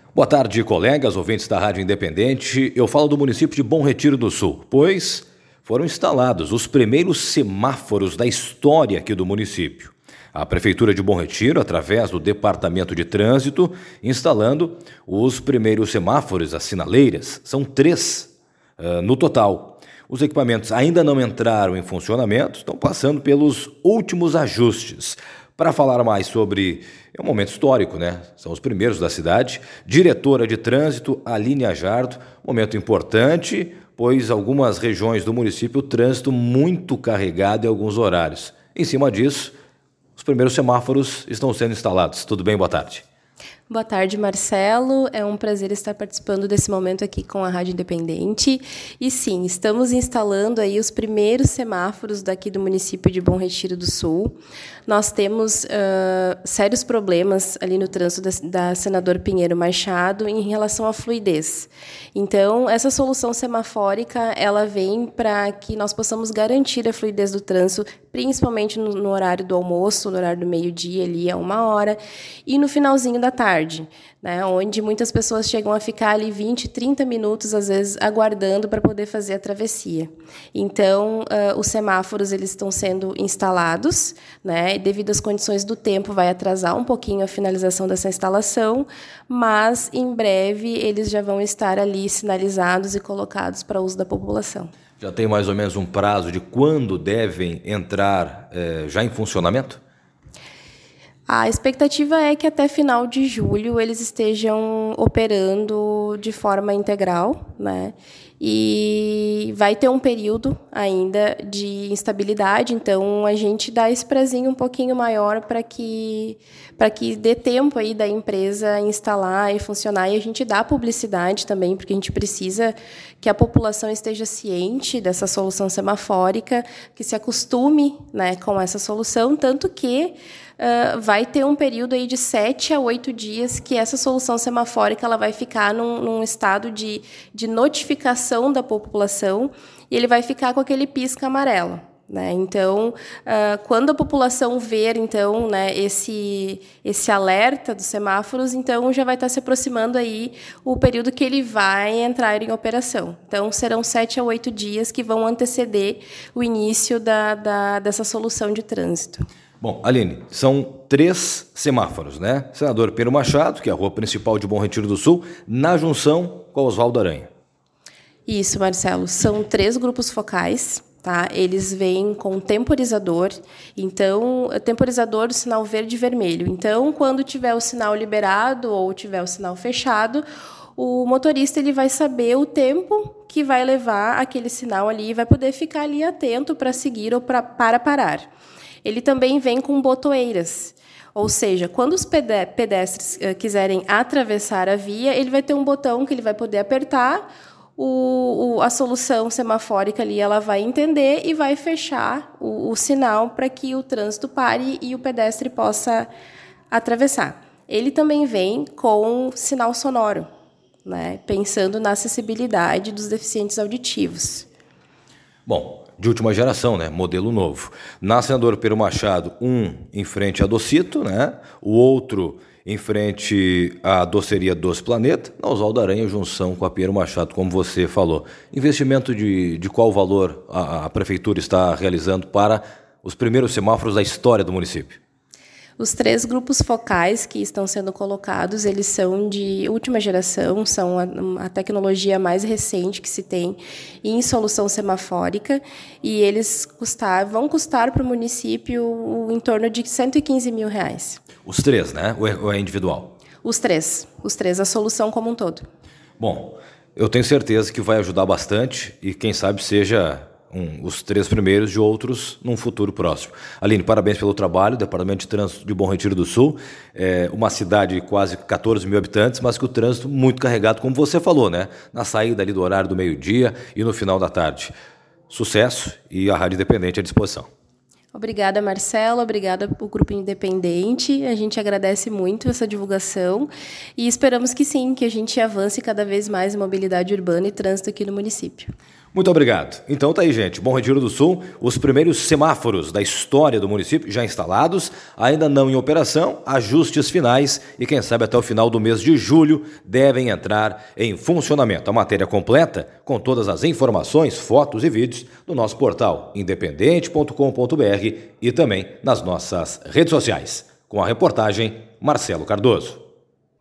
Boa tarde, colegas, ouvintes da Rádio Independente. Eu falo do município de Bom Retiro do Sul, pois foram instalados os primeiros semáforos da história aqui do município. A Prefeitura de Bom Retiro, através do Departamento de Trânsito, instalando os primeiros semáforos, as sinaleiras. São 3 no total. Os equipamentos ainda não entraram em funcionamento, estão passando pelos últimos ajustes. Para falar mais sobre um momento histórico, né? São os primeiros da cidade. Diretora de Trânsito, Aline Ajardo. Momento importante, pois algumas regiões do município o trânsito muito carregado em alguns horários. Em cima disso, os primeiros semáforos estão sendo instalados. Tudo bem? Boa tarde. Boa tarde, Marcelo. É um prazer estar participando desse momento aqui com a Rádio Independente. E sim, estamos instalando aí os primeiros semáforos daqui do município de Bom Retiro do Sul. Nós temos sérios problemas ali no trânsito da Senador Pinheiro Machado em relação à fluidez. Então, essa solução semafórica, ela vem para que nós possamos garantir a fluidez do trânsito, principalmente no horário do almoço, no horário do meio-dia, ali a 1h, e no finalzinho da tarde, né, onde muitas pessoas chegam a ficar ali 20, 30 minutos, às vezes, aguardando para poder fazer a travessia. Então, os semáforos eles estão sendo instalados, né, e devido às condições do tempo, vai atrasar um pouquinho a finalização dessa instalação, mas, em breve, eles já vão estar ali sinalizados e colocados para uso da população. Já tem mais ou menos um prazo de quando devem entrar já em funcionamento? A expectativa é que até final de julho eles estejam operando de forma integral, né? E vai ter um período ainda de instabilidade, então a gente dá esse prazinho um pouquinho maior para que dê tempo aí da empresa instalar e funcionar, e a gente dá publicidade também, porque a gente precisa que a população esteja ciente dessa solução semafórica, que se acostume, né, com essa solução, tanto que vai ter um período aí de 7 a 8 dias que essa solução semafórica ela vai ficar num estado de notificação da população, e ele vai ficar com aquele pisca amarelo, né? Então, quando a população ver, então, né, esse alerta dos semáforos, então já vai estar se aproximando aí o período que ele vai entrar em operação. Então, serão 7 a 8 dias que vão anteceder o início dessa solução de trânsito. Bom, Aline, são 3 semáforos, né? Senador Pinheiro Machado, que é a rua principal de Bom Retiro do Sul, na junção com Oswaldo Aranha. Isso, Marcelo. São 3 grupos focais, tá? Eles vêm com temporizador. Então, temporizador do sinal verde e vermelho. Então, quando tiver o sinal liberado ou tiver o sinal fechado, o motorista ele vai saber o tempo que vai levar aquele sinal ali e vai poder ficar ali atento para seguir ou para parar. Ele também vem com botoeiras, ou seja, quando os pedestres quiserem atravessar a via, ele vai ter um botão que ele vai poder apertar, a solução semafórica ali ela vai entender e vai fechar o sinal para que o trânsito pare e o pedestre possa atravessar. Ele também vem com sinal sonoro, né, pensando na acessibilidade dos deficientes auditivos. Bom, de última geração, né? Modelo novo. Na Senador Pinheiro Machado, um em frente à Docito, né? O outro em frente à Doceria dos Planeta. Na Oswaldo Aranha, junção com a Pinheiro Machado, como você falou. Investimento de qual valor a Prefeitura está realizando para os primeiros semáforos da história do município? Os 3 grupos focais que estão sendo colocados, eles são de última geração, são a tecnologia mais recente que se tem em solução semafórica, e eles vão custar para o município em torno de R$115 mil. Os 3, né? Ou é individual? Os três, a solução como um todo. Bom, eu tenho certeza que vai ajudar bastante e quem sabe seja os 3 primeiros de outros num futuro próximo. Aline, parabéns pelo trabalho. Departamento de Trânsito de Bom Retiro do Sul, uma cidade de quase 14 mil habitantes, mas que o trânsito muito carregado, como você falou, né? Na saída ali do horário do meio-dia e no final da tarde. Sucesso, e a Rádio Independente à disposição. Obrigada, Marcelo. Obrigada ao Grupo Independente. A gente agradece muito essa divulgação e esperamos que sim, que a gente avance cada vez mais em mobilidade urbana e trânsito aqui no município. Muito obrigado. Então tá aí, gente. Bom Retiro do Sul, os primeiros semáforos da história do município já instalados, ainda não em operação, ajustes finais e quem sabe até o final do mês de julho devem entrar em funcionamento. A matéria completa, com todas as informações, fotos e vídeos, no nosso portal independente.com.br e também nas nossas redes sociais. Com a reportagem, Marcelo Cardoso.